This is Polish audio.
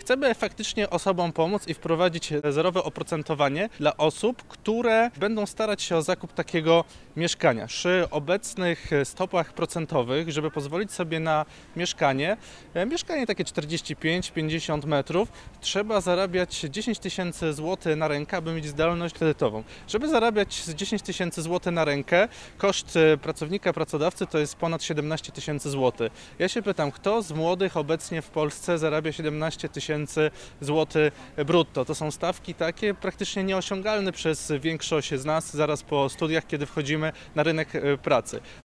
Chcemy faktycznie osobom pomóc i wprowadzić zerowe oprocentowanie dla osób, które będą starać się o zakup takiego mieszkania. Przy obecnych stopach procentowych, żeby pozwolić sobie na mieszkanie takie 45-50 metrów, trzeba zarabiać 10 tysięcy złotych na rękę, aby mieć zdolność kredytową. Żeby zarabiać 10 tysięcy złotych na rękę, koszt pracownika, pracodawcy to jest ponad 17 tysięcy złotych. Ja się pytam, kto z młodych obecnie w Polsce zarabia 17 tysięcy złotych brutto? To są stawki takie praktycznie nieosiągalne przez większość z nas zaraz po studiach, kiedy wchodzimy na rynek pracy.